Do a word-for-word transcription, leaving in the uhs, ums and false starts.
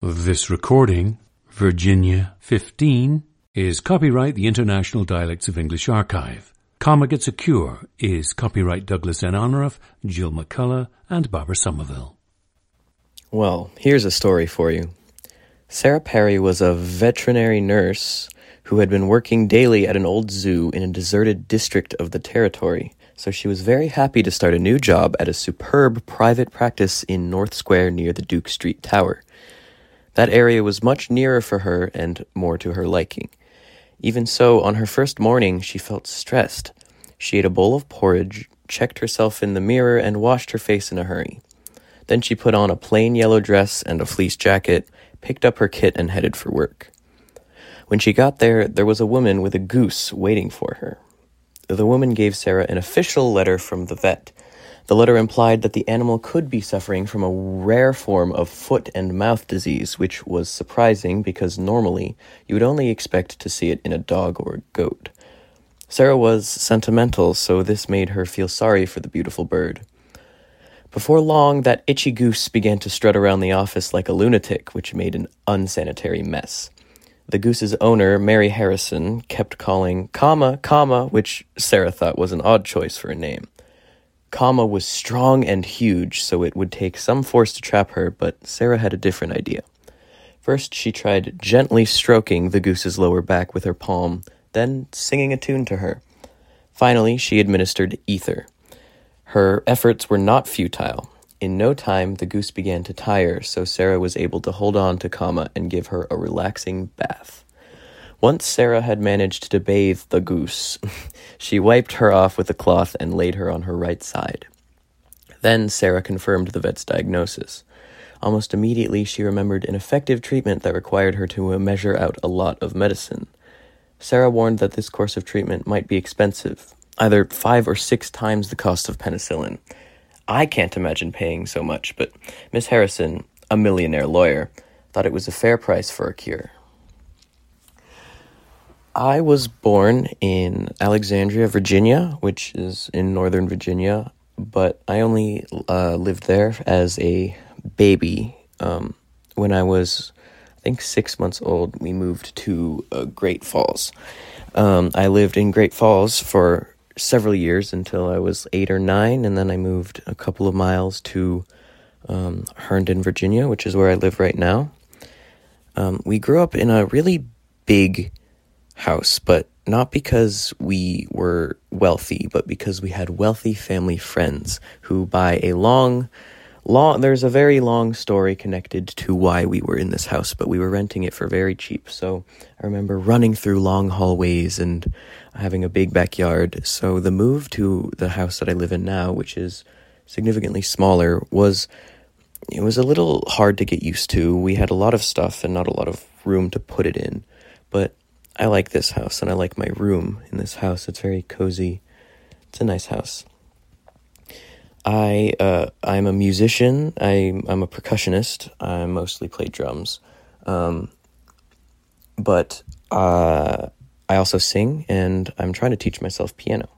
This recording, Virginia fifteen, is copyright the International Dialects of English Archive. Comma Gets a Cure is copyright Douglas N. Honorath, Jill McCullough, and Barbara Somerville. Well, here's a story for you. Sarah Perry was a veterinary nurse who had been working daily at an old zoo in a deserted district of the territory, so she was very happy to start a new job at a superb private practice in North Square near the Duke Street Tower. That area was much nearer for her and more to her liking. Even so, on her first morning, she felt stressed. She ate a bowl of porridge, checked herself in the mirror, and washed her face in a hurry. Then she put on a plain yellow dress and a fleece jacket, picked up her kit, and headed for work. When she got there, there was a woman with a goose waiting for her. The woman gave Sarah an official letter from the vet. The letter implied that the animal could be suffering from a rare form of foot and mouth disease, which was surprising because normally you would only expect to see it in a dog or a goat. Sarah was sentimental, so this made her feel sorry for the beautiful bird. Before long, that itchy goose began to strut around the office like a lunatic, which made an unsanitary mess. The goose's owner, Mary Harrison, kept calling Comma, Comma, which Sarah thought was an odd choice for a name. Comma was strong and huge, so it would take some force to trap her, but Sarah had a different idea. First, she tried gently stroking the goose's lower back with her palm, then singing a tune to her. Finally, she administered ether. Her efforts were not futile. In no time, the goose began to tire, so Sarah was able to hold on to Comma and give her a relaxing bath. Once Sarah had managed to bathe the goose, she wiped her off with a cloth and laid her on her right side. Then Sarah confirmed the vet's diagnosis. Almost immediately, she remembered an effective treatment that required her to measure out a lot of medicine. Sarah warned that this course of treatment might be expensive, either five or six times the cost of penicillin. I can't imagine paying so much, but Miss Harrison, a millionaire lawyer, thought it was a fair price for a cure. I was born in Alexandria, Virginia, which is in Northern Virginia, but I only uh, lived there as a baby. Um, when I was, I think, six months old, we moved to uh, Great Falls. Um, I lived in Great Falls for several years until I was eight or nine, and then I moved a couple of miles to um, Herndon, Virginia, which is where I live right now. Um, we grew up in a really big house, but not because we were wealthy, but because we had wealthy family friends who, by a long, long, there's a very long story connected to why we were in this house, but we were renting it for very cheap. So I remember running through long hallways and having a big backyard. So the move to the house that I live in now, which is significantly smaller, was, it was a little hard to get used to. We had a lot of stuff and not a lot of room to put it in, but I like this house, and I like my room in this house. It's very cozy. It's a nice house. I, uh, I'm a musician. I, I'm a percussionist. I mostly play drums. Um, but uh, I also sing, and I'm trying to teach myself piano.